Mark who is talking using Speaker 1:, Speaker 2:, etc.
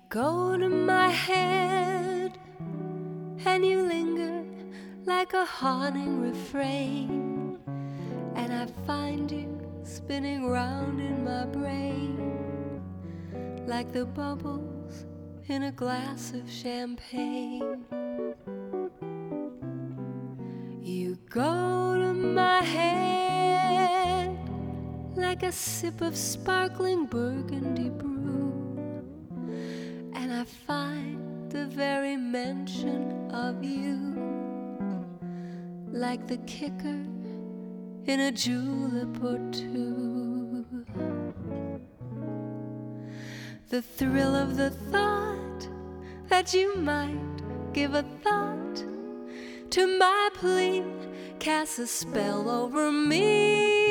Speaker 1: Go to my head and you linger like a haunting refrain, and I find you spinning round in my brain like the bubbles in a glass of champagne. You go to my head like a sip of sparkling burgundy brew, and I find the very mention of you like the kicker in a julep or two. The thrill of the thought that you might give a thought to my plea casts a spell over me.